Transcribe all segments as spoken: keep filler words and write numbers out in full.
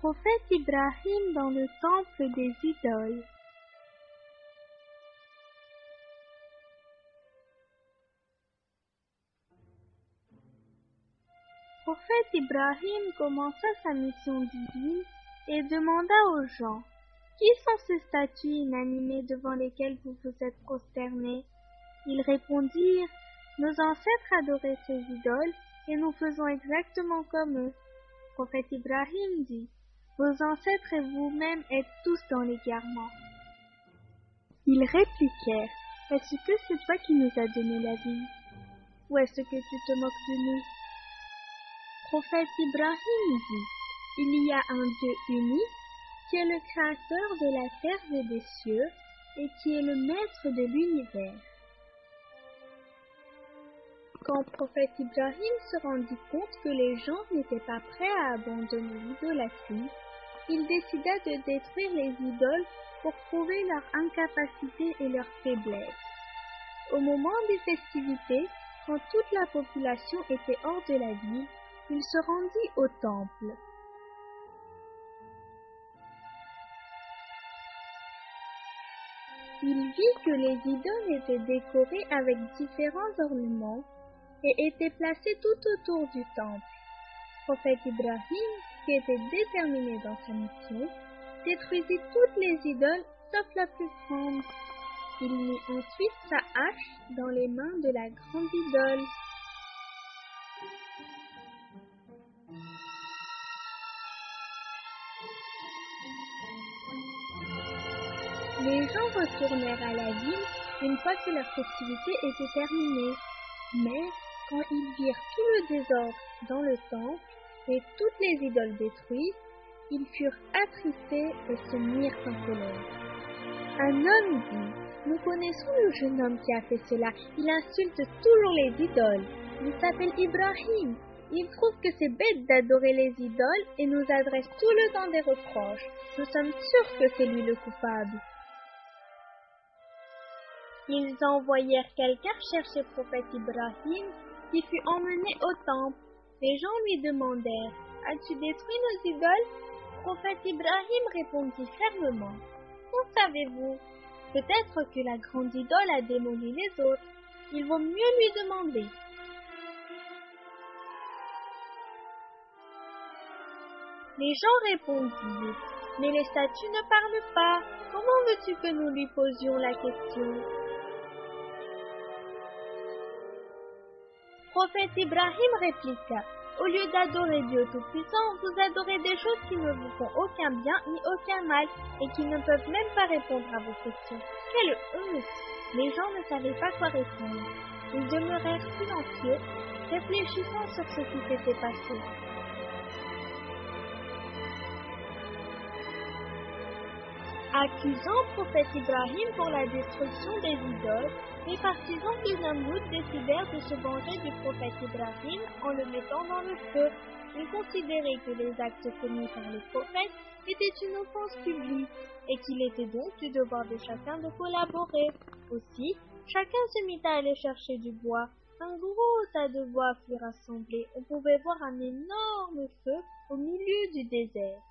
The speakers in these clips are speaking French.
Prophète Ibrahim dans le temple des idoles. Prophète Ibrahim commença sa mission divine et demanda aux gens: Qui sont ces statues inanimées devant lesquelles vous vous êtes prosternés? Ils répondirent: Nos ancêtres adoraient ces idoles et nous faisons exactement comme eux. Prophète Ibrahim dit: Vos ancêtres et vous-même êtes tous dans l'égarement. Ils répliquèrent: Est-ce que c'est toi qui nous as donné la vie? Ou est-ce que tu te moques de nous? Prophète Ibrahim dit: Il y a un Dieu unique qui est le créateur de la terre et des cieux et qui est le maître de l'univers. Quand prophète Ibrahim se rendit compte que les gens n'étaient pas prêts à abandonner l'idolâtrie, il décida de détruire les idoles pour prouver leur incapacité et leur faiblesse. Au moment des festivités, quand toute la population était hors de la ville, il se rendit au temple. Il vit que les idoles étaient décorées avec différents ornements et étaient placées tout autour du temple. Prophète Ibrahim, qui était déterminé dans sa mission, détruisit toutes les idoles sauf la plus grande. Il mit ensuite sa hache dans les mains de la grande idole. Les gens retournèrent à la ville une fois que leur festivité était terminée. Mais quand ils virent tout le désordre dans le temple et toutes les idoles détruites, ils furent attristés et se mirent en colère. Un homme dit: Nous connaissons le jeune homme qui a fait cela. Il insulte toujours les idoles. Il s'appelle Ibrahim. Il trouve que c'est bête d'adorer les idoles et nous adresse tout le temps des reproches. Nous sommes sûrs que c'est lui le coupable. Ils envoyèrent quelqu'un chercher prophète Ibrahim, qui fut emmené au temple. Les gens lui demandèrent: As-tu détruit nos idoles? Prophète Ibrahim répondit fermement: Qu'en savez-vous? Peut-être que la grande idole a démoli les autres. Il vaut mieux lui demander. Les gens répondirent: Mais les statues ne parlent pas. Comment veux-tu que nous lui posions la question? Prophète Ibrahim répliqua: Au lieu d'adorer Dieu Tout-Puissant, vous adorez des choses qui ne vous font aucun bien ni aucun mal et qui ne peuvent même pas répondre à vos questions. Quelle honte! Les gens ne savaient pas quoi répondre. Ils demeurèrent silencieux, réfléchissant sur ce qui s'était passé. Accusant prophète Ibrahim pour la destruction des idoles, les partisans de Namrud décidèrent de se venger du prophète Ibrahim en le mettant dans le feu. Ils considéraient que les actes commis par le prophète étaient une offense publique et qu'il était donc du devoir de chacun de collaborer. Aussi, chacun se mit à aller chercher du bois. Un gros tas de bois fut rassemblé. On pouvait voir un énorme feu au milieu du désert.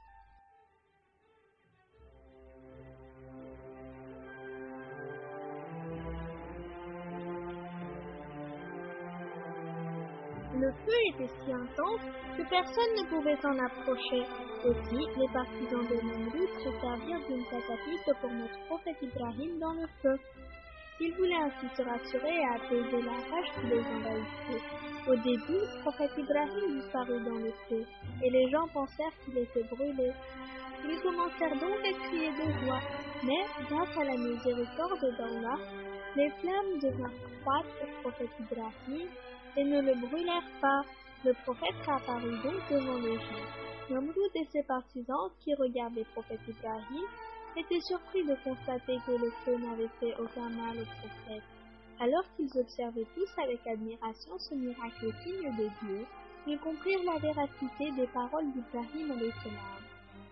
Le feu était si intense que personne ne pouvait s'en approcher. Aussi, les partisans de Namrud se servirent d'une catapulte pour mettre prophète Ibrahim dans le feu. Ils voulaient ainsi se rassurer et apaiser la rage qui les envahissait. Au début, prophète Ibrahim disparut dans le feu, et les gens pensèrent qu'il était brûlé. Ils commencèrent donc à crier de joie, mais grâce à la miséricorde d'Allah, les flammes devinrent froides au prophète Ibrahim et ne le brûlèrent pas. Le prophète réapparut donc devant les gens. Namrud et ses partisans, qui regardaient prophète Ibrahim, étaient surpris de constater que le feu n'avait fait aucun mal au prophète. Alors qu'ils observaient tous avec admiration ce miracle signe de Dieu, ils comprirent la véracité des paroles d'Ibrahim alayhi salam.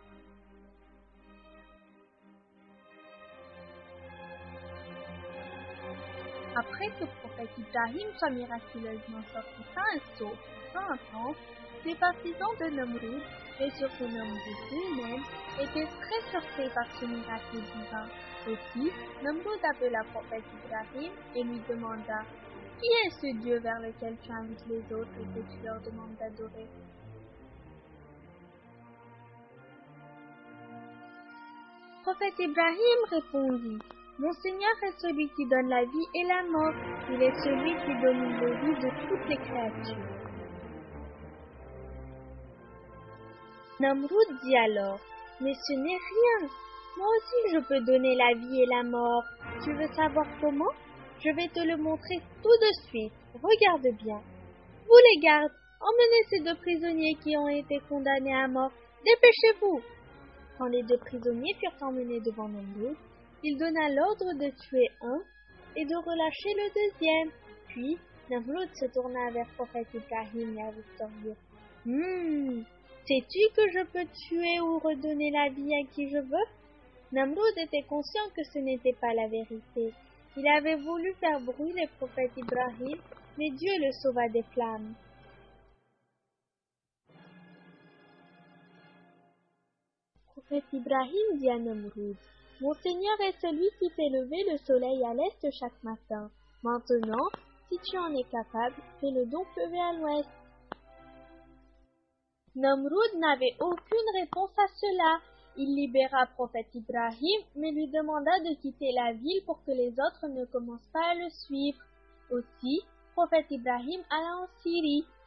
Après que le prophète Ibrahim soit miraculeusement sorti sain et sauf sans intense, les partisans de Namrud mais surtout Namrud lui-même, était très surpris par ce miracle divin. Aussi, Namrud appela le prophète Ibrahim et lui demanda « Qui est ce Dieu vers lequel tu invites les autres et que tu leur demandes d'adorer ?» Le prophète Ibrahim répondit « Mon Seigneur est celui qui donne la vie et la mort. Il est celui qui domine les vies de toutes les créatures. » Namrud dit alors « Mais ce n'est rien. Moi aussi je peux donner la vie et la mort. Tu veux savoir comment? Je vais te le montrer tout de suite. Regarde bien. Vous les gardes, emmenez ces deux prisonniers qui ont été condamnés à mort. Dépêchez-vous. » Quand les deux prisonniers furent emmenés devant Namrud, il donna l'ordre de tuer un et de relâcher le deuxième. Puis Namrud se tourna vers le prophète Ibrahim et avait Hum, sais-tu que je peux tuer ou redonner la vie à qui je veux? Namrud était conscient que ce n'était pas la vérité. Il avait voulu faire brûler le prophète Ibrahim, mais Dieu le sauva des flammes. Le prophète Ibrahim dit à Namrud, « Mon Seigneur est celui qui fait lever le soleil à l'est chaque matin. Maintenant, si tu en es capable, fais-le donc lever à l'ouest. » Namrud n'avait aucune réponse à cela. Il libéra le prophète Ibrahim, mais lui demanda de quitter la ville pour que les autres ne commencent pas à le suivre. Aussi, le prophète Ibrahim alla en Syrie.